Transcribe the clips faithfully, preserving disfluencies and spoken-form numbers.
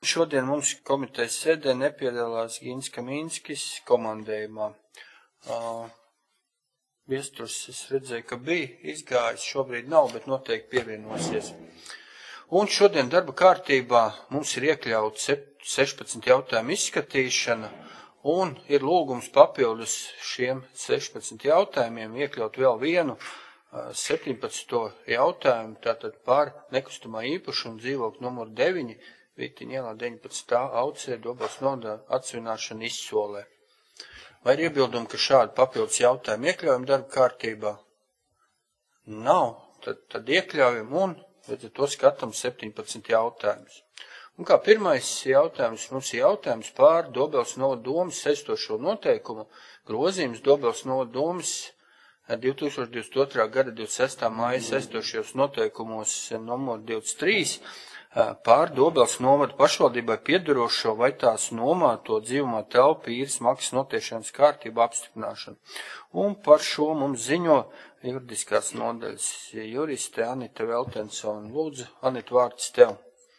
Šodien mums komitejas sēdē nepiedalās Gins Kaminskis komandējumā. Uh, Viesturs es redzēju, ka bija izgājis, šobrīd nav, bet noteikti pievienosies. Un šodien darba kārtībā mums ir iekļauts sešpadsmit jautājumu izskatīšana, un ir lūgums papildus šiem sešpadsmit jautājumiem iekļaut vēl vienu septiņpadsmito jautājumu, tātad par nekustamā īpašumu dzīvokļu numuru deviņi, Vītiņa ielā deviņpadsmit aucē Dobeles novada atsvināšana Izsolē. Vai ir iebildumi, ka šādu papildus jautājumu iekļaujam darba kārtībā? Nav, tad, tad iekļaujam un līdz ar to skatām septiņpadsmit jautājumus. Un kā pirmais jautājums mums ir jautājums par Dobeles novada domas saistošo noteikumu grozījums Dobeles novada domas divi tūkstoši divdesmit otrā gada divdesmit sestā māja saistošajos noteikumos numur divdesmit trīs pār Dobeles novada pašvaldībai piedarošo vai tās nomāto dzīvumā telpu īres maksas noteikšanas kārtību apstiprināšanu. Un par šo mums ziņo juridiskās nodaļas juriste Anita Veltensona. Lūdzu, Anita, vārds tev.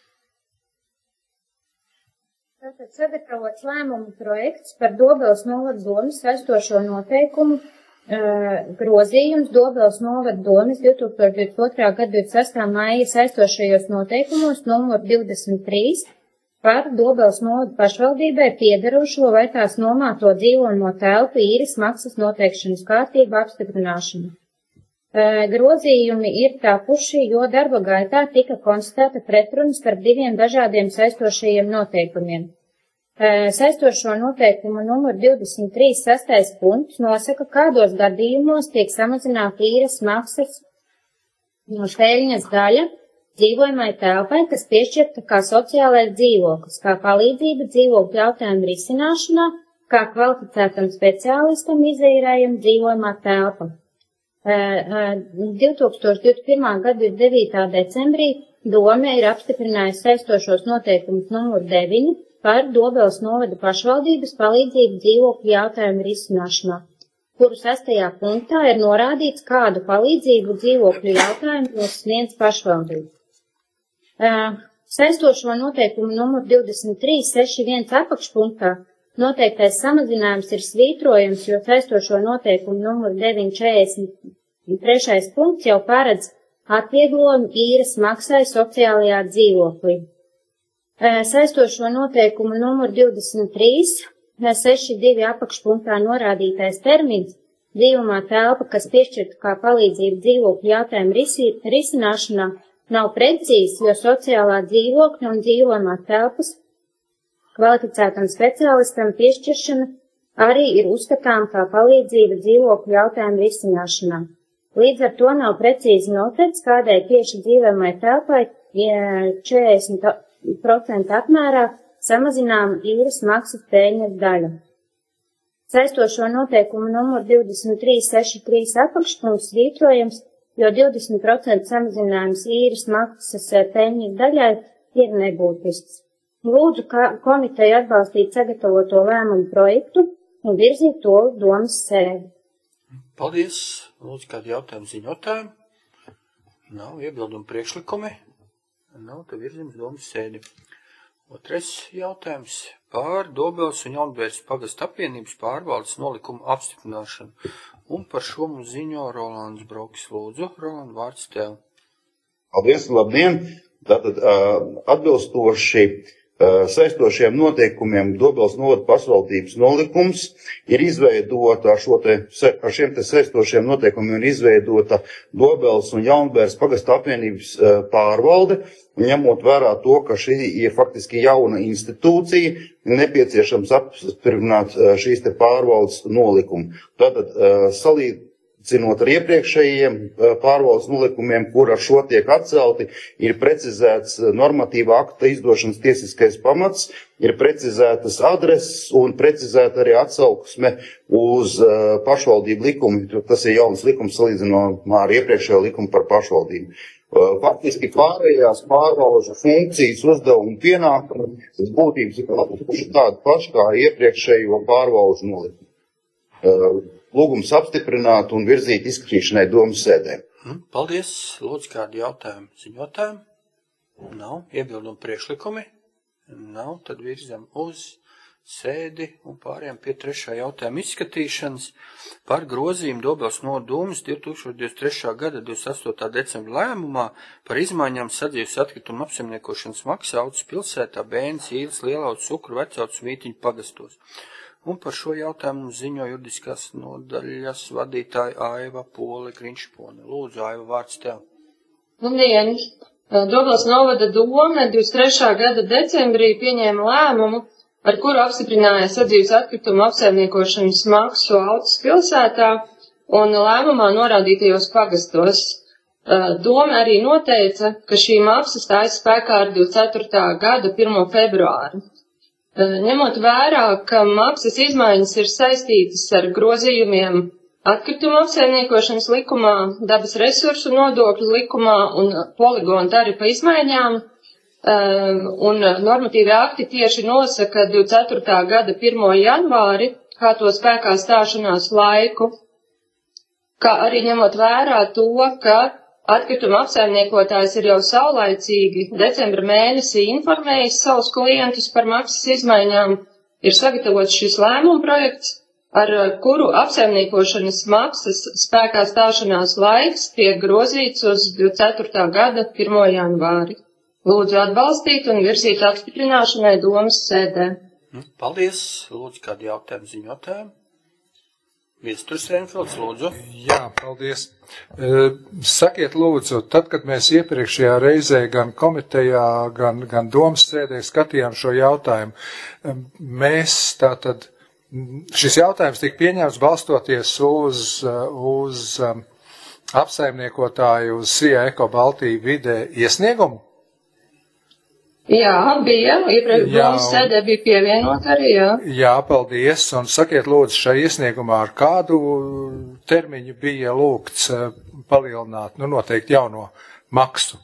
Tātad sagatavots lēmumu projekts par Dobeles novada domas saistošo noteikumu grozījums Dobeles novada domas divi tūkstoši divdesmit otrā gada divdesmit sestā māja saistošajos noteikumos numur divdesmit trīs par Dobeles novada pašvaldībai piedarošo vai tās nomāto dzīvojamo telpu īres maksas noteikšanas kārtību apstiprināšanu. Grozījumi ir tapuši, jo darba gaitā tika konstatēta pretruna starp diviem dažādiem saistošajiem noteikumiem. Saistošo noteikumu numur divdesmit trīs sastais punkts nosaka, kādos gadījumos tiek samazināta īres maksas no peļņas daļa dzīvojamai telpai, kas piešķirta kā sociālais dzīvoklis, kā palīdzība dzīvokļu jautājumu risināšanā, kā kvalificētam speciālistam izīrējama dzīvojamā telpa. divi tūkstoši divdesmit pirmā gada divdesmit devītā decembrī doma ir apstiprinājusi saistošos noteikumus numur deviņi par Dobeles novada pašvaldības palīdzību dzīvokļu jautājumu risināšanā, kuru sastajā punktā ir norādīts, kādu palīdzību dzīvokļu jautājumu sniedz pašvaldība. Saistošo noteikumu numur divdesmit trīs sešdesmit viens apakšpunktā noteiktais samazinājums ir svītrojums, jo saistošo noteikumu numur deviņi četrdesmit trešais punkts jau paredz atvieglojumu īres maksai sociālajā dzīvoklī. Saistošo noteikumu numur divdesmit trīs sešdesmit divi apakšpunktā norādītais termins dzīvumā telpa, kas piešķirta kā palīdzība dzīvokļu jautājumu risināšanā, nav precīzs, jo sociālā dzīvokļa un dzīvojamā telpas kvalificētam speciālistam piešķiršana arī ir uzskatām kā palīdzība dzīvokļu jautājumu risināšanā. Līdz ar to nav precīzi noteikts, kādai tieši dzīvojamai telpai četrdesmit procentu apmērā samazinām īres maksas peļņas daļu. Saistošo noteikumu numur divdesmit trīs sešdesmit trīs apakšpunkts svītrojams, jo divdesmit procentu samazinājums īres maksas peļņas daļai ir nebūtisks. Lūdzu komiteju atbalstīt sagatavoto lēmumu projektu un virzīt to domas sēdi. Paldies. Lūdzu, kādi jautājumi ziņotājiem? Nav iebildumu priekšlikumi. Nav, tad virzījums domas sēdi. Otrais jautājums par Dobeles un Jaunbērs pagasta apvienības pārvaldes nolikumu apstiprināšanu. Un par šo mums ziņo Rolands Brokis. Lūdzu, Roland, vārds tev. Paldies, labdien! Tātad atbilstoši saistošiem noteikumiem Dobeles novada pašvaldības nolikums ir izveidota ar, šo te, ar šiem te saistošiem noteikumiem ir izveidota Dobeles un Jaunbērs pagasta apvienības pārvalde, un ņemot vērā to, ka šī ir faktiski jauna institūcija, nepieciešams apstiprināt šīs te pārvaldes nolikumu. Tātad salīdzinot Cinot ar iepriekšējiem pārvaldes nolikumiem, kur ar šo tiek atcelti, ir precizēts normatīva akta izdošanas tiesiskais pamats, ir precizētas adreses un precizēta arī atsauksme uz pašvaldību likumu. Tas ir jauns likums salīdzinot ar iepriekšējo likumu par pašvaldību. Faktiski pārējās pārvalžu funkcijas, uzdevumu pienākumu, tas būtības ir tāda paša kā iepriekšējo pārvalžu nolikumu. Lūgums apstiprināt un virzīt izskatīšanai domas sēdē. Paldies. Lūdzu, kādi jautājumi ziņotājiem? Nav. Iebildumu priekšlikumi? Nav, tad virzam uz sēdi un pārējām pie trešā jautājuma izskatīšanas par grozījumu Dobeles novada domes divi tūkstoši divdesmit trešā gada divdesmit astotā decembra lēmumā par izmaiņām sadzīves atkritumu apsaimniekošanas maksu Auces pilsētā, Bēnes, Īles, Lielauces, Ukru, Vecauces, Mītiņu pagastos. Un par šo jautājumu ziņo juridiskās nodaļas vadītāja Aiva Pole Grinšpone. Lūdzu, Aiva, vārds tev. Labdien! Dobeles novada dome divdesmit trešā gada decembrī pieņēma lēmumu, ar kuru apstiprināja sadzīves atkritumu apsaimniekošanas maksu Auces pilsētā un lēmumā norādītajos pagastos. Dome arī noteica, ka šī maksa stājas spēkā ar divdesmit ceturtā gada pirmo februāru. Ņemot vērā, ka maksas izmaiņas ir saistītas ar grozījumiem atkritumu apsaimniekošanas likumā, dabas resursu nodokļu likumā un poligonu tarifa izmaiņām, un normatīvi akti tieši nosaka divdesmit ceturtā gada pirmo janvāri, kā to spēkā stāšanās laiku, kā arī ņemot vērā to, ka atkrituma apsaimniekotājs ir jau saulaicīgi decembra mēnesī informējis savus klientus par maksas izmaiņām, ir sagatavots šis lēmuma projekts, ar kuru apsaimniekošanas maksas spēkā stāšanās laiks tiek grozīts uz divdesmit ceturtā gada pirmo janvāri. Lūdzu atbalstīt un virzīt apstiprināšanai domes sēdē. Paldies. Lūdzu, kādu jautājumu ziņotājumu? Viesturs Reinfelds, lūdzu. Jā, paldies. Sakiet, lūdzu, tad, kad mēs iepriekšējā reizē gan komitejā, gan, gan domes sēdē skatījām šo jautājumu, mēs tātad, šis jautājums tika pieņemts balstoties uz, uz apsaimniekotāju, uz S I A Eko Baltija vidē iesniegumu? Jā, bija, iepriekš domas sēdē bija pievienot arī, jā. Jā, paldies, un sakiet lūdzu, šai iesniegumā ar kādu termiņu bija lūgts palielināt, nu noteikti jauno maksu?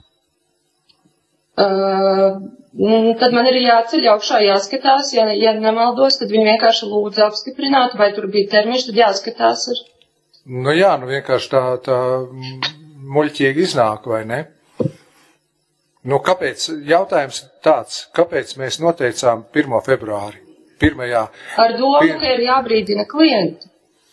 Uh, tad man ir jāceļ augšā jāskatās, ja, ja nemaldos, tad viņi vienkārši lūdza apstiprināt, vai tur bija termiņš, tad jāskatās ir. Nu jā, nu vienkārši tā, tā muļķīgi iznāk, vai ne? Nu, kāpēc, jautājums tāds, kāpēc mēs noteicām pirmo februāri? Pirmajā. Ar domu, pir... ka ir jābrīdina klienti.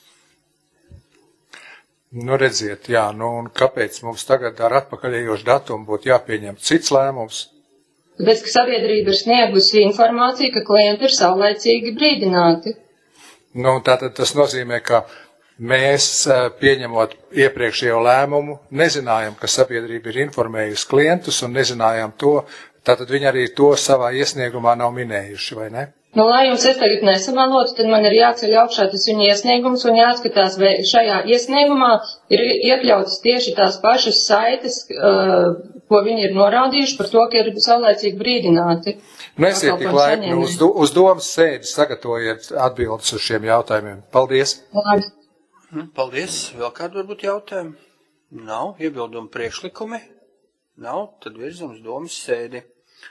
Nu, redziet, jā, nu, un kāpēc mums tagad ar atpakaļējošu datumu būtu jāpieņem cits lēmums? Tāpēc, ka sabiedrība ir sniegusi informāciju, ka klienti ir saulaicīgi brīdināti. Nu, tātad tas nozīmē, ka mēs, pieņemot iepriekšējo lēmumu, nezinājām, ka sabiedrība ir informējusi klientus un nezinājām to, tātad viņi arī to savā iesniegumā nav minējuši, vai ne? Nu, lai jums es tagad nesamalotu, tad man ir jāceļ augšā tas viņa iesniegums un jāskatās, vai šajā iesniegumā ir iekļautas tieši tās pašas saites, uh, ko viņi ir norādījuši par to, ka ir saulēcīgi brīdināti. Nu, esiet tik laipni, uz, do, uz domas sēdi sagatavojiet atbildes uz šiem jautājumiem. Paldies! Labi. Paldies. Vēl kādu varbūt jautājumu? Nav. Iebildumu priekšlikumi? Nav. Tad virzam uz domas sēdi.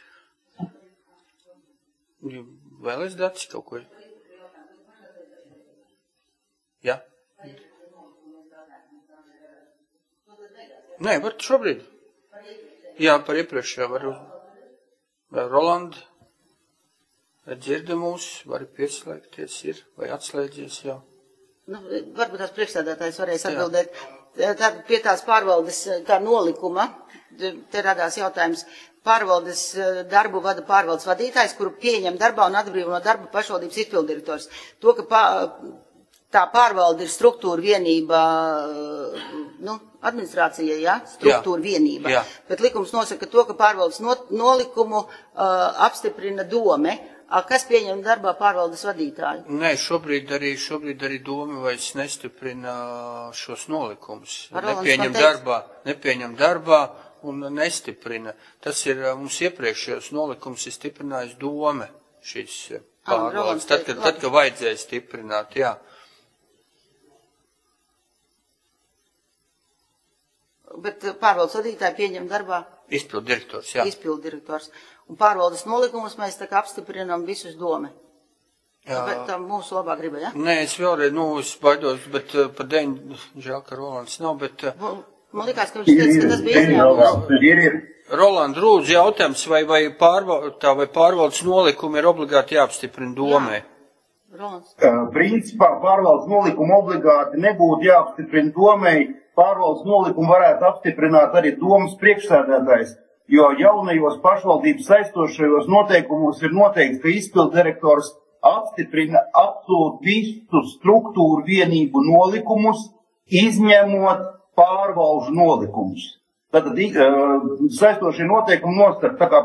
Vēl es dats kaut ko? Jā. Nē, var šobrīd. Jā, par iepriekšējā varu. Rolanda, dzirdi mūs, vari pieslēgties ir, vai atslēdzies jau? Nu, varbūt tās priekšstādātājs varēs atbildēt. Tā, pie tās pārvaldes tā nolikuma, te radās jautājums, pārvaldes darbu vada pārvaldes vadītājs, kuru pieņem darbā un atbrīvo no darba pašvaldības izpildirektors. To, ka pā, tā pārvalde ir struktūra vienība, nu, administrācija, jā, struktūra jā. vienība. Jā. Bet likums nosaka to, ka pārvaldes nolikumu uh, apstiprina dome. Kas pieņem darbā pārvaldes vadītāju? Nē, šobrīd arī, šobrīd arī doma vairs nestiprina šos nolikumus. Nepieņem darbā, nepieņem darbā un nestiprina. Tas ir mums iepriekšējos nolikums ir stiprinājis dome šīs pārvaldes. Tad, kad, tad, kad vajadzēja stiprināt, jā. Bet pārvaldes vadītāju pieņem darbā? Izpildu direktors, jā. Izpildu direktors. Un pārvaldes nolikumus mēs tā kā apstiprinām visus dome. Jā. Bet tā mūsu labā griba, jā? Ja? Nē, es vēlreiz, nu, es baidos, bet uh, par deņu, žēl, ka Rolands nav, bet... Uh, Man likās, ka viņš teica, ka tas bija izņēmums. Ir, ir. Rolanda, lūdzu jautājums, vai, vai, pārval, tā, vai pārvaldes nolikumi ir obligāti jāapstiprina domē? Principā pārvaldes nolikumi obligāti nebūtu jāapstiprina domē. Pārvaldes nolikumu varētu apstiprināt arī domas priekšsēdētājs, jo jaunajos pašvaldības saistošajos noteikumos ir noteikts, ka izpilddirektors apstiprina absolūti visu struktūru vienību nolikumus, izņemot pārvalžu nolikumus. Tātad saistošie noteikumi nostar, tā kā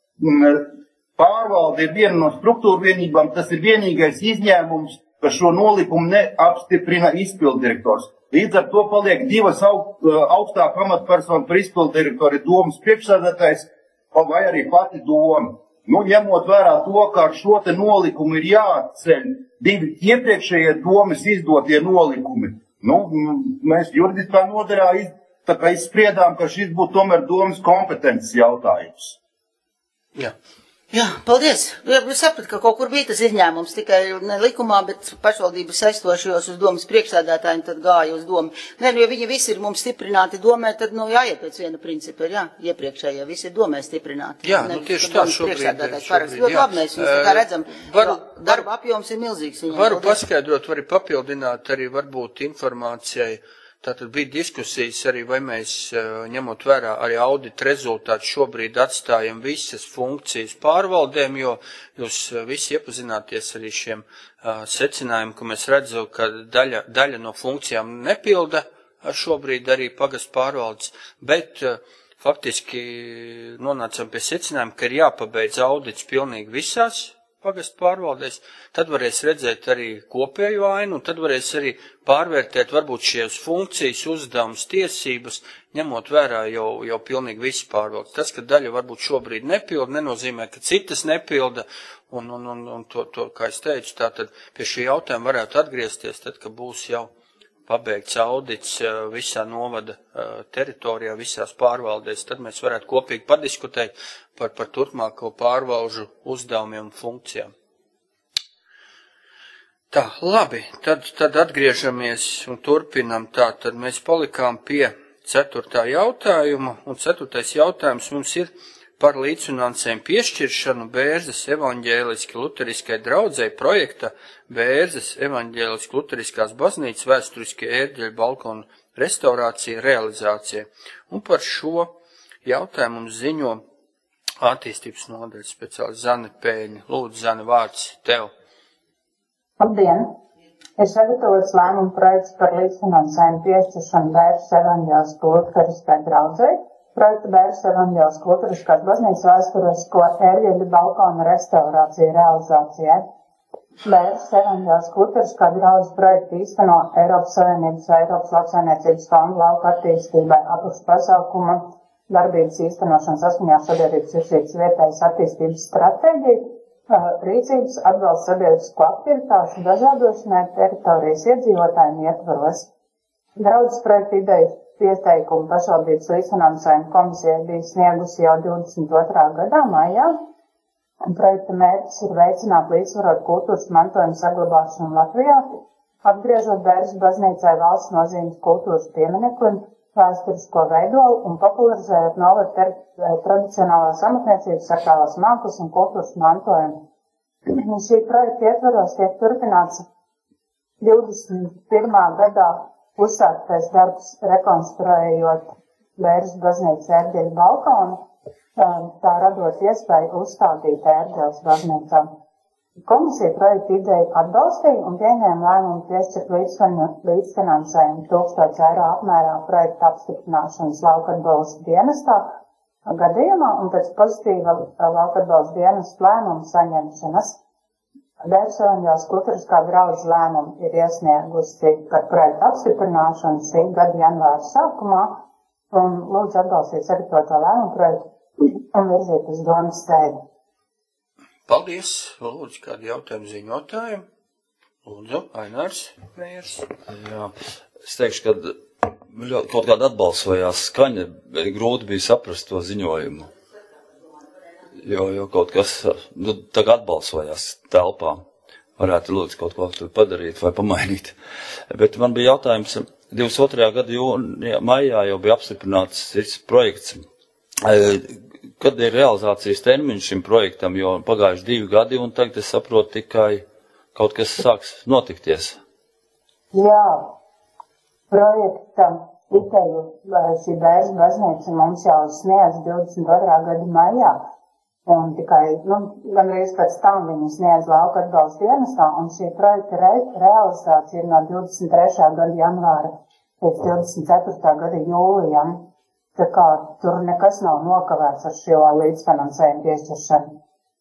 pārvalde ir viena no struktūru vienībām, tas ir vienīgais izņēmums, ka šo nolikumu neapstiprina izpilddirektors. Līdz ar to paliek divas augstāk amatpersonu par izpilddirektori domas priekšsēdētājs vai arī pati doma. Nu, ņemot vērā to, ka ar šo te nolikumu ir jāatceļ divi iepriekšējie domas izdotie nolikumi. Nu, mēs juridiskā nodarā iz, tā kā izspriedām, ka šis būtu tomēr domas kompetences jautājums. Jā. Jā, paldies. Es sapratu, ka kaut kur bija tas izņēmums, tikai ne likumā, bet pašvaldības saistošajos uz domas priekšsēdētājiem tad gāja uz domu. Nē, nu, ja viņi visi ir mums stiprināti domē, tad, nu, jāiet pēc viena principa, jā, iepriekšējie visi ir domē stiprināti. Jā, nu, tieši tā šobrīd. šobrīd ļoti labi mēs viņus tā kā redzam, varu, darba apjoms ir milzīgs. Viņam, varu paldies. paskaidrot, varu papildināt arī varbūt informācijai. Tātad bija diskusijas arī, vai mēs, ņemot vērā arī audita rezultātu, šobrīd atstājam visas funkcijas pārvaldēm, jo jūs visi iepazināties arī šiem uh, secinājumiem, ka mēs redzam, ka daļa, daļa no funkcijām nepilda šobrīd arī pagastu pārvaldes, bet uh, faktiski nonācam pie secinājuma, ka ir jāpabeidz audits pilnīgi visās pagastu pārvaldēs, tad varēs redzēt arī kopējo ainu, un tad varēs arī pārvērtēt varbūt šīs funkcijas, uzdevums, tiesības, ņemot vērā jau, jau pilnīgi visi pārvaldes. Tas, ka daļa varbūt šobrīd nepilda, nenozīmē, ka citas nepilda, un, un, un, un to, to, kā es teicu, tātad pie šī jautājuma varētu atgriezties, tad, ka būs jau pabeigts audits visā novada teritorijā, visās pārvaldēs, tad mēs varētu kopīgi padiskutēt par, par turpmāko pārvalžu uzdevumiem un funkcijām. Tā, labi, tad, tad atgriežamies un turpinam tā, tad mēs palikām pie ceturtā jautājuma, un ceturtais jautājums mums ir par līdzfinansējumu piešķiršanu Bērzes evaņģēliski luteriskai draudzei projekta Bērzes evaņģēliski luteriskās baznīcas vēsturiskie ērģeļu balkonu restaurācija realizācija. Un par šo jautājumu mums ziņo attīstības nodaļas speciālists Zane Pēļņa. Lūdzu, Zane, vārds tev. Labdien! Ir sagatavots lēmumu projekts par līdzfinansējumu piešķiršanu Bērzes evaņģēliski luteriskai draudzei. Projekta Bērzes evaņģēliskās luteriskās baznīcas vēsturisko ērģeļu balkona restaurācija realizācijai. Bērzes evaņģēliskā luteriskā draudzes projekta īsteno Eiropas Savienības vai Eiropas lauksaimniecības fonda lauka attīstībai apakšpasaukuma darbības īstenošanas saskaņā sabiedrības virsības vietējas attīstības stratēģiju, rīcības atbalsta sabiedrisko aktivitāšu dažādošanai teritorijas iedzīvotājiem ietvaros. Draudzes projekta ideju pieteikumu pašvaldības līdzfinansējuma komisija bija sniegusi jau divdesmit otrā gadā maijā, un projekta mērķis ir veicināt līdzsvarot kultūras mantojumu saglabāšanu Latvijā, apgriežot Bērzes baznīcai valsts nozīmes kultūras pieminekli, vēsturisko veidolu un popularizējot novada tradicionālās amatniecības, sakrālās mākslas un kultūras mantojumu. Šī projekta ietvaros tiek turpināts divdesmit pirmā gadā uzsāktais darbs rekonstruējot Bērzes baznīcas ērģeļu balkonu, tā radot iespēju uzstādīt ērģeles baznīcā. Komisija projekta ideju atbalstīja un pieņēma lēmumu piešķirt līdzfinansējumu tūkstoš eiro apmērā projekta apstiprināšanas laukarbalstu dienestā gadījumā un pēc pozitīva laukarbalstu dienestu lēmumu saņemšanas. Bērzes evaņģēliskā luteriskā draudzes lēmumu ir iesniegusi par projektu apstiprināšanu šī gada janvāra sākumā un lūdzu atbalstīt sagatavoto lēmumu projektu un virzīt uz domas sēdi. Paldies! Lūdzu, kādi jautājumi ziņotājiem? Lūdzu, Ainārs Mējers. Jā, es teikšu, ka kaut kāda atbalsojās skaņa, grūti bija saprast to ziņojumu. Jo, jo kaut kas, nu, tā kā atbalsojās telpā, varētu lūdzu kaut ko tur padarīt vai pamainīt. Bet man bija jautājums, divdesmit otrajā gada jūnijā, maijā jau bija apstiprināts šis projekts Kad ir realizācijas termiņš šim projektam, jo pagājuši divi gadi un tagad es saprotu tikai kaut kas sāks notikties? Jā, projektam Iteļu šī bērnu baznīca mums jau sniedz divdesmit otrā gada maijā, un tikai, nu, gandrīz pēc tam viņi sniedz lauka atbalsta dienestā, un šī projekta re realizācija ir no divdesmit trešā gada janvāra līdz divdesmit ceturtā gada jūlijam, tā kā tur nekas nav nokavēts ar šo līdzfinansējumu piešķiršanu.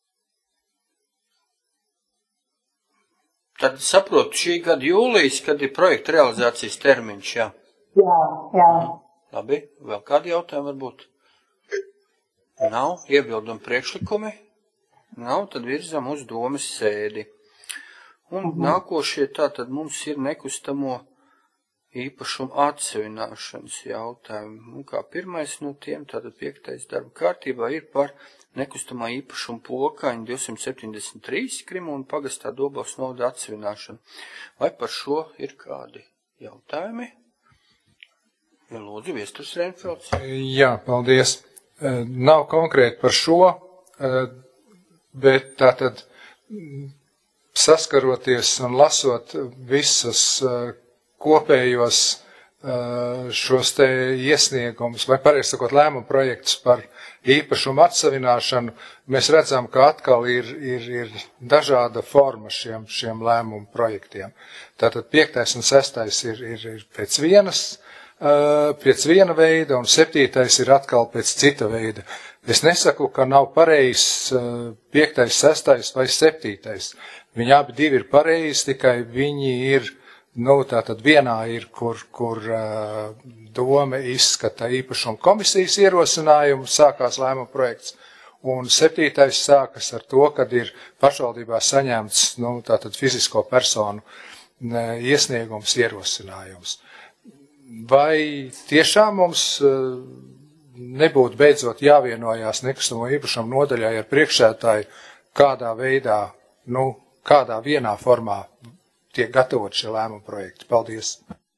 Tad saprotu, šī gada jūlijas, kad ir projekta realizācijas termiņš, jā. Jā, jā. Labi, vēl kādi jautājumi varbūt? Nav, iebildumi priekšlikumi? Nav, tad virzam uz domas sēdi. Un mhm. nākošie tātad mums ir nekustamo īpašumu atsevināšanas jautājumi. Un kā pirmais no tiem, tātad piektais darba kārtībā ir par nekustamā īpašuma pokaņu divsimt septiņdesmit trīs Krimūna pagastā Dobels novada atsevināšanu. Vai par šo ir kādi jautājumi? Ja lūdzu, Viesturs Reinfelds. Jā, paldies. Nav konkrēti par šo, bet tātad saskaroties un lasot visas kopējos šos te iesniegumus, vai pareizi sakot lēmumu projektus par īpašumu atsavināšanu, mēs redzam, ka atkal ir, ir, ir dažāda forma šiem, šiem lēmumu projektiem. Tātad piektais un sestais ir, ir, ir pēc vienas, pēc viena veida, un septītais ir atkal pēc cita veida. Es nesaku, ka nav pareizs piektais, sestais vai septītais. Viņi abi divi ir pareizi, tikai viņi ir, nu, tātad vienā ir, kur, kur doma izskata īpašuma komisijas ierosinājumu, sākās lēmuma projekts, un septītais sākas ar to, kad ir pašvaldībā saņemts, nu, tātad fizisko personu iesniegums, ierosinājums. Vai tiešām mums nebūtu beidzot jāvienojās nekustamo īpašumu nodaļai ar priekšsēdētāju, kādā veidā, nu, kādā vienā formā tiek gatavot šie lēmuma projekti? Paldies!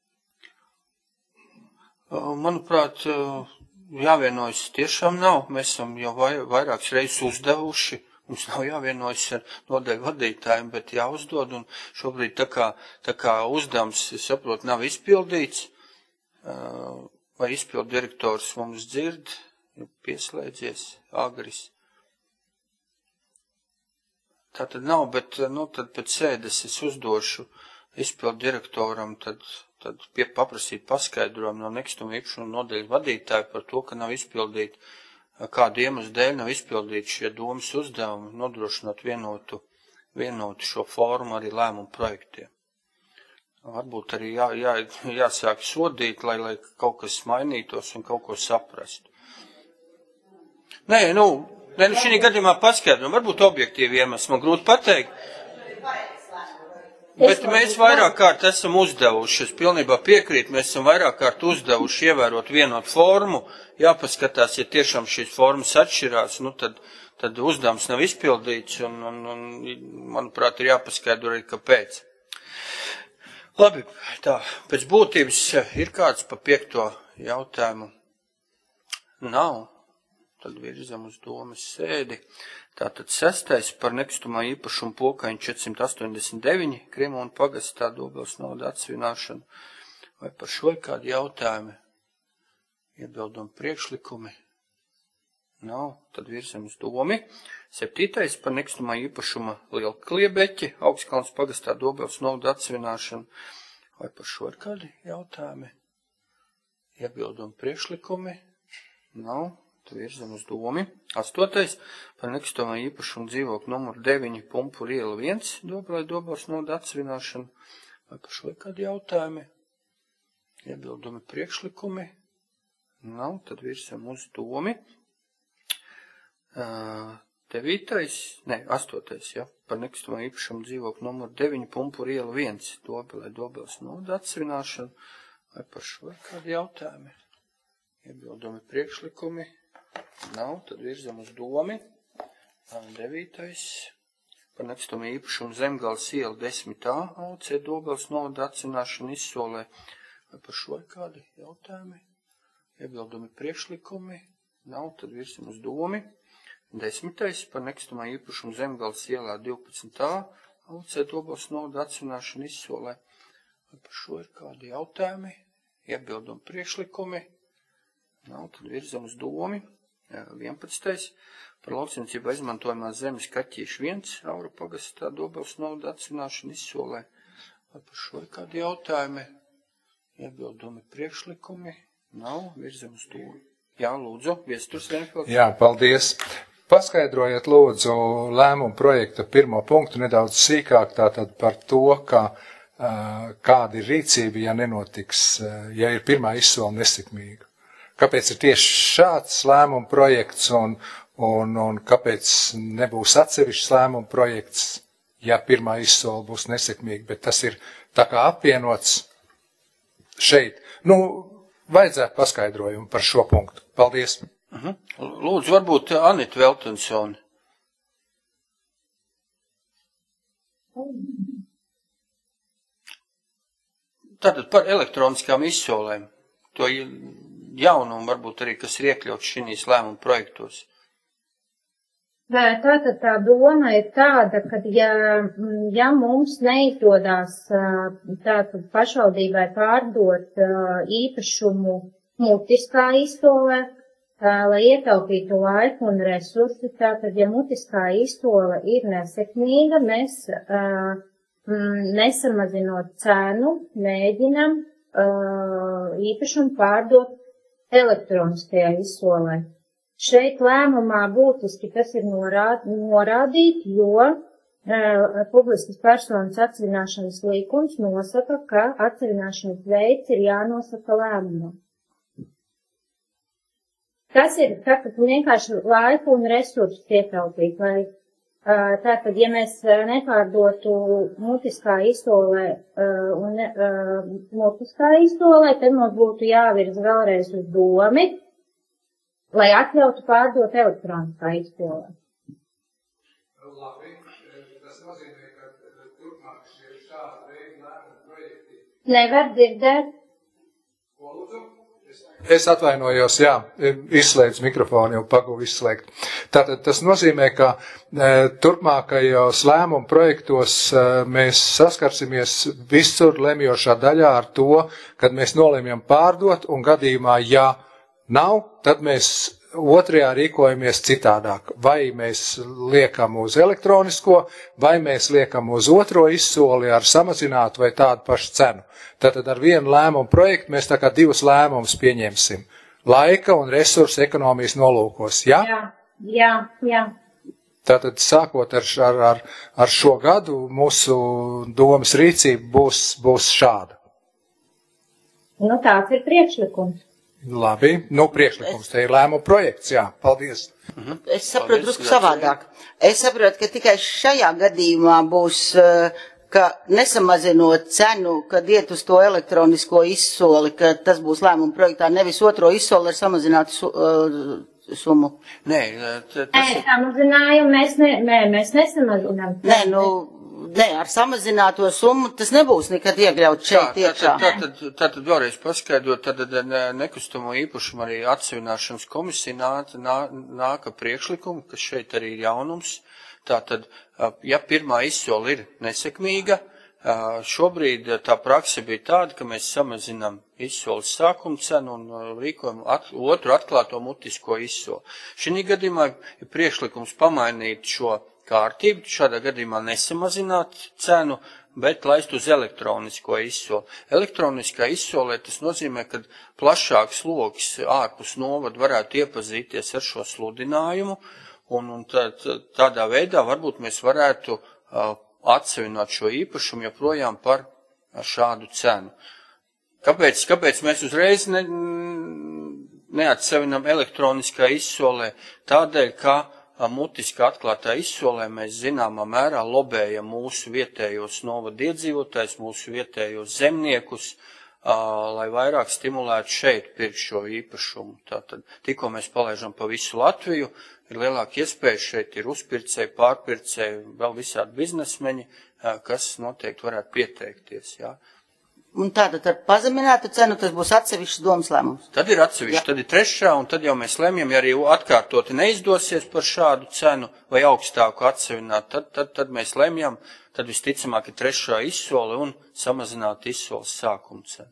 Manuprāt, jāvienojas tiešām nav. Mēs esam jau vairākas reizes uzdevuši. Mums nav jāvienojas ar nodaļu vadītājiem, bet jāuzdod. Un šobrīd tā kā, tā kā uzdevums, es saprotu, nav izpildīts. Vai izpildu direktors mums dzird, pieslēdzies, Agris. Tā tad nav, bet, nu, tad pēc sēdes es uzdošu izpildu direktoram, tad, tad pie, paprasīt paskaidrojumu no nekustamo īpašumu nodaļu vadītāju par to, ka nav izpildīti, kādu iemeslu dēļ nav izpildīti šie domas uzdevumi, nodrošinot vienotu, vienotu šo formu arī lēmumu projektiem. Varbūt arī jā, jā, jāsāk sodīt, lai, lai kaut kas mainītos un kaut ko saprastu. Nē, nu, nē, nu šī gadījumā paskaidrojam, varbūt objektīvi iemesli, man grūti pateikt. Bet mēs vairāk kārt esam uzdevuši, es pilnībā piekrītu, mēs esam vairāk kārt uzdevuši ievērot vienot formu, jāpaskatās, ja tiešām šīs formas atšķirās, nu tad, tad uzdevums nav izpildīts un, un, un, manuprāt, ir jāpaskaidro arī, kāpēc. Labi, tā, pēc būtības ir kāds pa piekto jautājumu? Nav. Tad virzam uz domas sēdi. Tātad sestais par nekustamā īpašumu pokaņu četrsimt astoņdesmit deviņi Krimūna pagastā Dobels novada atsevināšanu. Vai par šo ir kādi jautājumi? Iebildumi priekšlikumi? Nav. Tad virzam uz domi. Septītais par nekustamā īpašuma Lielkliebeķi, Augstkalnas pagastā Dobels novada atsevināšanu. Vai par šo ir kādi jautājumi? Iebildumi priekšlikumi? Nav. Tad virzam uz domi. Astotais par nekustamā īpašuma dzīvokļu numuru deviņi Pumpuru iela viens, Dobelē Dobels novada atsevināšanu. Vai par šo ir kādi jautājumi? Iebildumi priekšlikumi? Nav. Tad virzam uz domi. Uh, devītais, ne, astotais, ja, par nekustamā īpašumu dzīvokļu numuru deviņi Pumpuru iela viens, Dobelē Dobels novada atsevināšanu. Vai par šo ir kādi jautājumi? Iebildumi priekšlikumi? Nav, tad virzam uz domi. Devītais par nekustamā īpašumu Zemgales iela desmit A, A C Dobels novada atsevināšanu Izsolē. Vai par šo ir kādi jautājumi? Iebildumi priekšlikumi? Nav, tad virsim uz domi. Desmitais par nekustamā īpašumu Zemgales ielā divpadsmit A. Alicē Dobeles novada atsevināšana izsolē. Vai par šo ir kādi jautājumi, iebildumi, priekšlikumi? Nav, tad virzam uz domi. vienpadsmitais par lauksaimniecībā izmantojamās zemes Kaķīšu viens Aura pagastā Dobeles novada atsevināšana izsolē. Vai par šo ir kādi jautājumi, iebildumi, priekšlikumi? Nav, virzam uz domu. Jā, lūdzu, Viesturs Vienfelds. Jā, paldies. Paskaidrojiet, lūdzu, lēmumu projekta pirmo punktu nedaudz sīkāk tātad par to, ka, uh, kāda ir rīcība, ja nenotiks, uh, ja ir pirmā izsola nesekmīga. Kāpēc ir tieši šāds lēmumu projekts un, un, un kāpēc nebūs atsevišķs lēmumu projekts, ja pirmā izsola būs nesekmīga, bet tas ir tā kā apvienots šeit. Nu, vajadzētu paskaidrojumu par šo punktu. Paldies. Uh-huh. Lūdzu, varbūt Anita Veltensoni. Tātad par elektroniskām izsolēm. To jaunumu varbūt arī, kas ir iekļauts šīs lēmumu projektos. Tātad tā doma ir tāda, ka ja, ja mums neizdodas tātad pašvaldībai pārdot īpašumu mutiskā izsolē, lai ietaupītu laiku un resursi, tātad, ja mutiskā izsola ir nesekmīga, mēs nesamazinot cenu, mēģinam īpašumu pārdot elektroniskajā izsolē. Šeit lēmumā būtiski tas ir norād, norādīt, jo e, publiskas personas atsevināšanas likums nosaka, ka atsevināšanas veids ir jānosaka lēmumā. Tas ir tātad vienkārši laiku un resursus ietaupīt, lai e, tātad, ja mēs nepārdotu mutiskā izsolē e, un e, mutiskā izsolē, tad mums būtu jāvirza vēlreiz uz domi, lai atļautu pārdot elektroniskā izsolē. Labi, tas nozīmē, ka turpmāk šie šādi veidi lēmumu projekti. Nevar dzirdēt. Ko lūdzu? Es atvainojos, jā, izslēdz mikrofonu, jau pagūvu izslēgt. Tātad tas nozīmē, ka e, turpmākajos lēmumu projektos e, mēs saskarsimies visur lemjošā daļā ar to, kad mēs nolemjam pārdot un gadījumā, ja nav, tad mēs otrajā rīkojamies citādāk. Vai mēs liekam uz elektronisko, vai mēs liekam uz otro izsoli ar samazinātu vai tādu pašu cenu. Tātad ar vienu lēmumu projektu mēs tā kā divus lēmumus pieņemsim. Laika un resursu ekonomijas nolūkos, ja? Jā, jā, jā. Tātad sākot ar, ar, ar šo gadu mūsu domas rīcība būs, būs šāda. Nu, tāds ir priekšlikums. Labi, nu priekšlikums, te ir lēmuma projekts, jā, paldies. Mhm. Es saprotu drusku savādāk. Es saprotu, ka tikai šajā gadījumā būs, ka nesamazinot cenu, kad iet uz to elektronisko izsoli, ka tas būs lēmuma projektā, nevis otro izsoli ar samazinātu su, uh, summu. Nē, tas Nē, samazinājumu mēs, ne, nē, mēs nesamazinām. Nē, nu, nē, ar samazināto summu tas nebūs nekad iekļaut šeit iekšā. Tātad, tātad vēlreiz paskaidrot, tad nekustamo īpašumu arī atsevināšanas komisija nāca, nā, nāka priekšlikumu, kas šeit arī ir jaunums. Tātad, ja pirmā izsola ir nesekmīga, šobrīd tā praksa bija tāda, ka mēs samazinām izsoles sākuma cenu un rīkojam at, otru atklāto mutisko izsoli. Šī gadījumā ir priekšlikums pamainīt šo kārtību, šādā gadījumā nesamazināt cenu, bet laist uz elektronisko izsoli. Elektroniskā izsolē tas nozīmē, ka plašāks loks ārpus novada varētu iepazīties ar šo sludinājumu, un, un tā, tādā veidā varbūt mēs varētu uh, atsevināt šo īpašumu joprojām par šādu cenu. Kāpēc, kāpēc mēs uzreiz ne, neatsevinām elektroniskā izsolē? Tādēļ, ka mutiski atklātā izsolē mēs zināmā mērā lobējam mūsu vietējos novada iedzīvotājus, mūsu vietējos zemniekus, lai vairāk stimulētu šeit pirkt šo īpašumu. Tātad, tikko mēs palaižam pa visu Latviju, ir lielāka iespēja, šeit ir uzpircēji, pārpircēji, vēl visādi biznesmeņi, kas noteikti varētu pieteikties. Jā. Un tātad ar pazeminātu cenu tas būs atsevišķs domas lēmums. Tad ir atsevišķi, tad ir trešā, un tad jau mēs lemjam, ja arī atkārtoti neizdosies par šādu cenu vai augstāku atsevināt, tad, tad, tad mēs lemjam, tad visticamāk ir trešā izsole un samazināt izsoles sākuma cenu.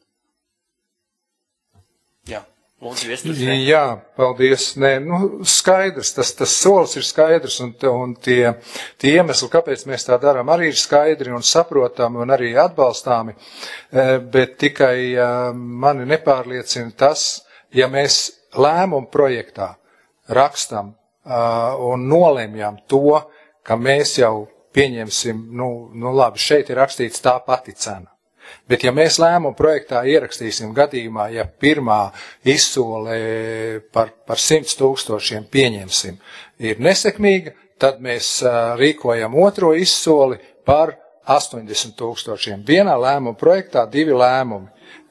Jā. Lūdzu, viesturs. Jā, paldies. Nē, nu, skaidrs, tas, tas solis ir skaidrs, un, un tie, tie iemesli, kāpēc mēs tā darām, arī ir skaidri un saprotami un arī atbalstāmi, bet tikai mani nepārliecina tas, ja mēs lēmumu projektā rakstam un nolemjam to, ka mēs jau pieņemsim, nu, nu labi, šeit ir rakstīts tā pati cena. Bet ja mēs lēmumu projektā ierakstīsim gadījumā, ja pirmā izsole par, par simts tūkstošiem pieņemsim ir nesekmīga, tad mēs rīkojam otro izsoli par astoņdesmit tūkstošiem. Vienā lēmumu projektā divi lēmumi.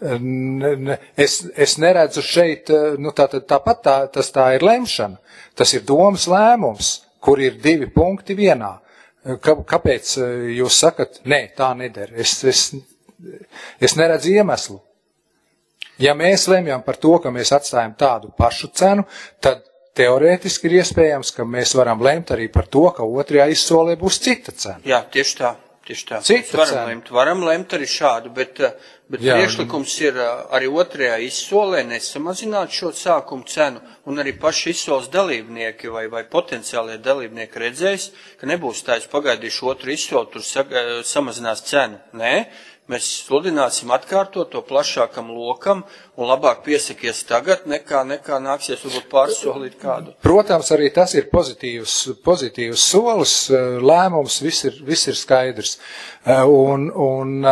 Es, es neredzu šeit, nu tā, tā, tāpat tā, tas tā ir lemšana. Tas ir domas lēmums, kur ir divi punkti vienā. Kāpēc jūs sakat, nē, tā neder? Es, es, Es neredzu iemeslu. Ja mēs lemjam par to, ka mēs atstājam tādu pašu cenu, tad teorētiski ir iespējams, ka mēs varam lemt arī par to, ka otrajā izsolē būs cita cena. Jā, tieši tā. Tieši tā. Cita varam cena. lemt, varam lemt arī šādu, bet, bet Jā, priekšlikums ir arī otrajā izsolē nesamazināt šo sākumu cenu, un arī paši izsoles dalībnieki vai, vai potenciālie dalībnieki redzēs, ka nebūs tā, es pagaidīšu otru izsoli, tur saga, samazinās cenu. Nē. Mēs sludināsim atkārtot to plašākam lokam un labāk piesakies tagad, nekā, nekā nāksies varbūt pārsolīt kādu. Protams, arī tas ir pozitīvs, pozitīvs solis, lēmums, viss ir, viss ir skaidrs. Un, un,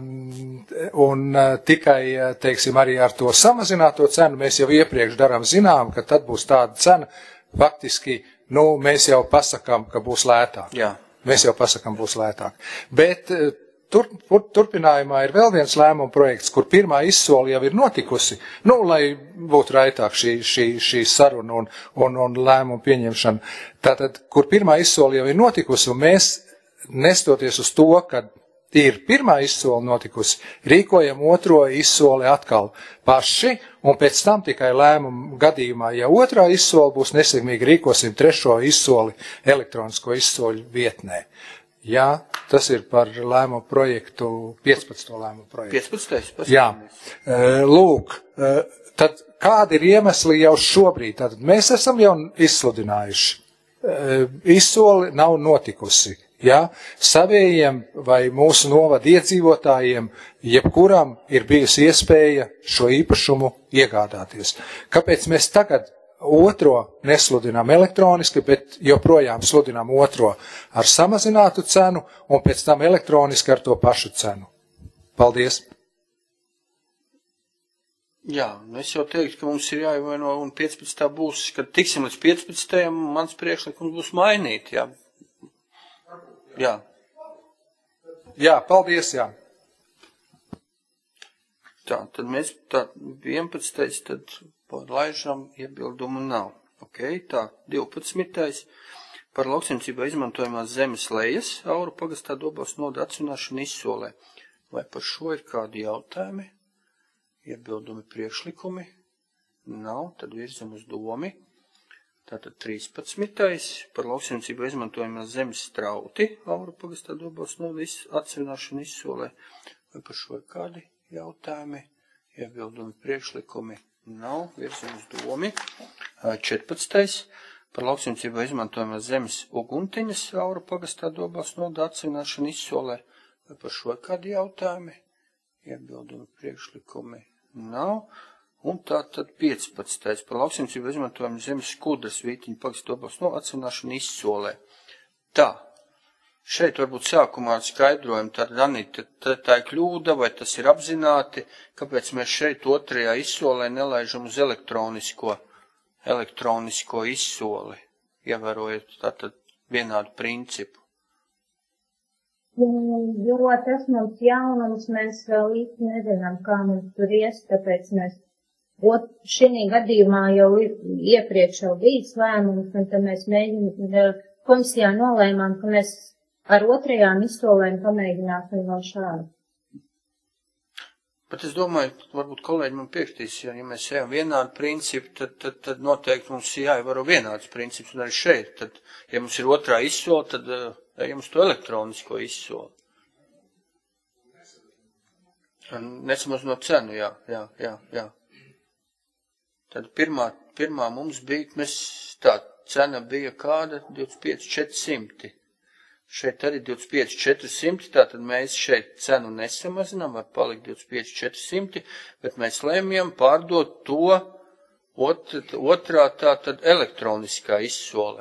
un tikai, teiksim, arī ar to samazināto cenu mēs jau iepriekš darām zinām, ka tad būs tāda cena, faktiski, nu, mēs jau pasakām, ka būs lētāk. Jā. Mēs jau pasakām, būs lētāk. Bet Tur, turpinājumā ir vēl viens lēmuma projekts, kur pirmā izsole jau ir notikusi, nu, lai būtu raitāk šī, šī, šī saruna un, un, un lēmuma pieņemšana. Tātad, kur pirmā izsole jau ir notikusi, un mēs, nestoties uz to, ka ir pirmā izsole notikusi, rīkojam otro izsoli atkal paši, un pēc tam tikai lēmuma gadījumā, ja otrā izsole būs nesekmīga, rīkosim trešo izsoli elektronisko izsoļu vietnē. Jā, tas ir par lēmumu projektu, piecpadsmito lēmumu projektu. piecpadsmitais Jā, lūk, tad kādi ir iemesli jau šobrīd? Tātad mēs esam jau izsludinājuši. Izsoli nav notikusi. Jā, savējiem vai mūsu novada iedzīvotājiem, jebkuram ir bijusi iespēja šo īpašumu iegādāties. Kāpēc mēs tagad otro nesludinām elektroniski, bet joprojām sludinām otro ar samazinātu cenu un pēc tam elektroniski ar to pašu cenu? Paldies! Jā, es jau teiktu, ka mums ir jāievaino un piecpadsmitā būs, kad tiksim līdz piecpadsmitajam, mans priekšlikums būs mainīt, jā. Jā. Jā, paldies, jā. Tā, tad mēs tā vienpadsmitais, tad laižam iebildumu nav. Ok, tā, divpadsmitais par lauksaimniecībā izmantojamās zemes lejas Auru pagastā Dobels novada atsvināšanu izsolē. Vai par šo ir kādi jautājumi? Iebildumi, priekšlikumi? Nav, tad virzam uz domi. Tātad trīspadsmitais par lauksaimniecībā izmantojamās zemes strauti Auru pagastā Dobels novada atsvināšanu izsolē. Vai par šo ir kādi jautājumi? Iebildumi, priekšlikumi? Nav, virzam uz domi. četrpadsmitais par lauksaimniecībā izmantojamās zemes uguntiņas Auru pagastā Dobels novada atsvināšanu izsolē. Vai par šo kādi jautājumi? Iebildumi, priekšlikumi? Nav. Un tā tad piecpadsmitais par lauksaimniecībā izmantojamās zemes skudras Vītiņu pagastā Dobels novada atsvināšanu izsolē. Tā. Šeit varbūt sākumā skaidrojam, tad, Anita, tā ir kļūda, vai tas ir apzināti, kāpēc mēs šeit otrajā izsolē nelaižam uz elektronisko, elektronisko izsoli, ievērojot tātad vienādu principu. Jo tas mums jaunums, mēs vēl īsti nezinām, kā mums tur ies, tāpēc mēs šī gadījumā jau iepriekš jau bijis lēmums, un tad mēs mēģinām, komisijā nolēmām, ka mēs ar otrajām izsolēm pamēģināsim vēl šādu. Bet es domāju, varbūt kolēģi man piekritīs, ja, ja mēs ejam vienādu principu, tad, tad, tad noteikti mums jāievaro vienāds princips, un arī šeit, tad, ja mums ir otrā izsole, tad uh, ejam uz to elektronisko izsoli. Nesamaz no cenu, jā, jā, jā, jā. Tad pirmā, pirmā mums bija, mēs tā cena bija kāda divdesmit pieci četri simti. Šeit arī divdesmit pieci četri simti, tātad mēs šeit cenu nesamazinām, var palikt divdesmit pieci četri simti, bet mēs lēmjam pārdot to ot, otrā tātad elektroniskā izsolē.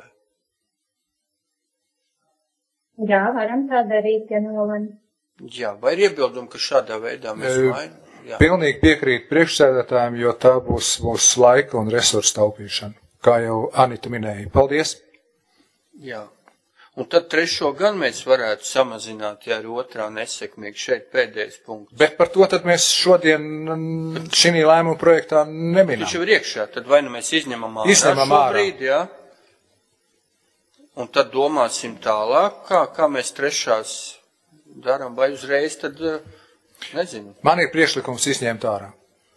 Jā, varam tā darīt, ja nolan. Jā, vai ir iebildumi, ka šādā veidā mēs mainām? Jā. Pilnīgi piekrīt priekšsēdētājiem, jo tā būs mūsu laika un resursu taupīšana, kā jau Anita minēja. Paldies! Jā. Un tad trešo gan mēs varētu samazināt, ja ir otrā nesekmīgi šeit pēdējais punkts. Bet par to tad mēs šodien šī lēmuma projektā neminām. Viņš jau ir iekšā, tad vai nu mēs izņemam ārā Izņemam šobrīd, jā. Un tad domāsim tālāk, kā, kā mēs trešās darām, vai uzreiz tad, nezinu. Man ir priekšlikums izņemt ārā.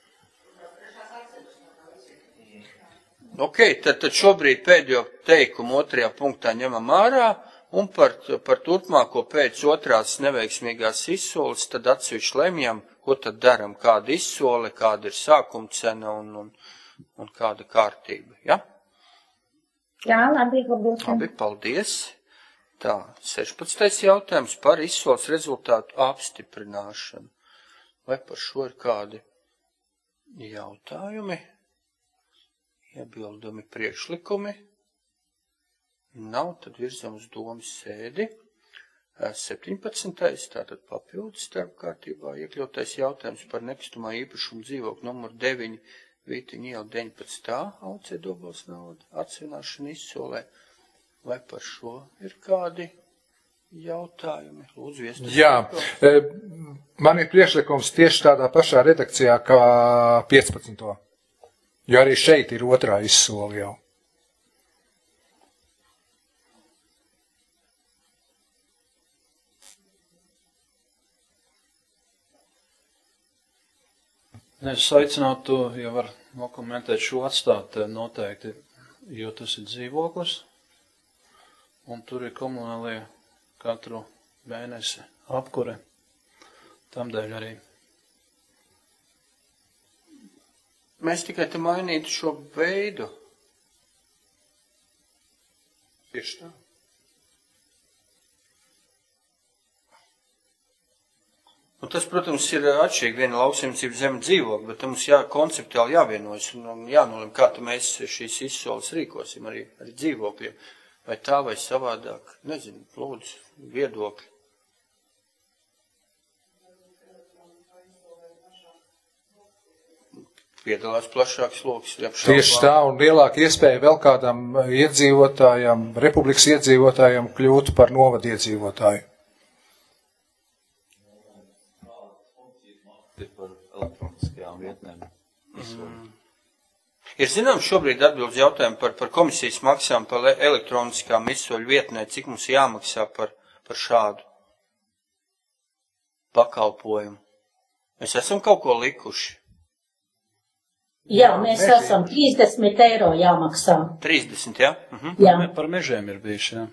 Ok, tad, tad šobrīd pēdējo teikumu otrajā punktā ņemam ārā, un par, par turpmāko pēc otrās neveiksmīgās izsoles, tad atsevišķi lemjam, ko tad daram, kāda izsole, kāda ir sākuma cena un, un, un kāda kārtība, ja? Jā, labi, varbūt. Labi, paldies. Tā, sešpadsmitais jautājums par izsoles rezultātu apstiprināšanu. Vai par šo ir kādi jautājumi? Iebildumi, priekšlikumi. Nav, tad virzam uz domas sēdi. septiņpadsmitais tātad papildus starpkārtībā iekļautais jautājums par nekustamā īpašumu dzīvokļu numuru deviņi Vītiņa iela deviņpadsmit A Aucē Dobels nauda atsevināšana izsolē. Vai par šo ir kādi jautājumi? Lūdzu, viestas. Jā, man ir priekšlikums tieši tādā pašā redakcijā kā piecpadsmito Jo arī šeit ir otrā izsole jau. Es aicinātu to, ja var nokomentēt šo atstāt noteikti, jo tas ir dzīvoklis, un tur ir komunālie katru mēnesi apkure, tamdēļ arī. Mēs tikai te mainītu šo veidu. Tieši tā. Un tas, protams, ir atšķirīgi viena lauksaimniecības zeme dzīvokļa, bet mums jā, konceptuāli jāvienojas un jānolem, kā mēs šīs izsoles rīkosim arī, arī dzīvokļiem. Vai tā vai savādāk, nezinu, lūdzu, viedokļi. Piedalās plašāks loks. Tieši tā, un lielāka iespēja vēl kādam iedzīvotājam, republikas iedzīvotājam kļūt par novadu iedzīvotāju. Par elektroniskajām vietnēm. Mm. Ir zināms šobrīd atbildes jautājumu par, par komisijas maksām par elektroniskām izsoļu vietnē, cik mums jāmaksā par, par šādu pakalpojumu. Mēs esam kaut ko likuši. Jā, mēs Meži. esam trīsdesmit eiro jāmaksā. trīsdesmit, jā? Mhm. Jā. Par mežiem ir bijuši, jā.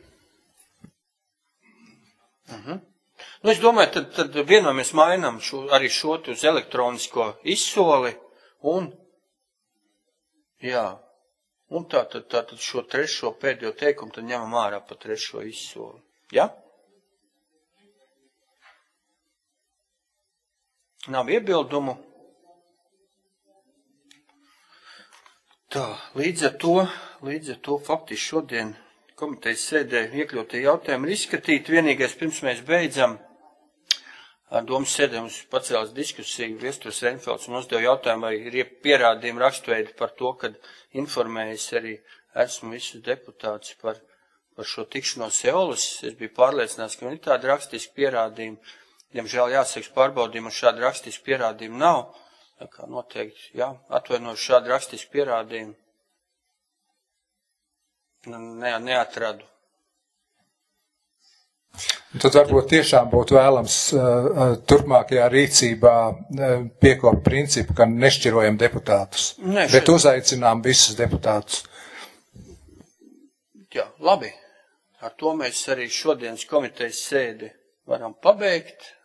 Mhm. Nu, es domāju, tad, tad vienā mēs mainām šo, arī šo uz elektronisko izsoli un, jā, un tā tad, tā tad šo trešo pēdējo teikumu tad ņemam ārā pa trešo izsoli. Jā? Nav iebildumu. Tā, līdz ar to, līdz ar to faktiski šodien komitejas sēdē iekļautie jautājumi ir izskatīti. Vienīgais, pirms mēs beidzam, domas sēdē mums pacēlās diskusija, Viesturs Reinfelds un uzdev jautājumu, vai ir pierādījumi rakstveidi par to, kad informējis arī esmu visus deputātus par, par šo tikšanos Seolas. Es biju pārliecināts, ka man ir tādi rakstiski pierādījumi. Diemžēl jāsaka, pārbaudījumi un šādi rakstiski pierādījumi nav. Tā kā noteikti, jā, atvainošu šādu rakstisku pierādījumu. Ne, neatradu. Tad varbūt tiešām būtu vēlams uh, turpmākajā rīcībā uh, piekopt principu, ka nešķirojam deputātus, Nē, bet uzaicinām visus deputātus. Jā, labi. Ar to mēs arī šodienas komitejas sēdi varam pabeigt.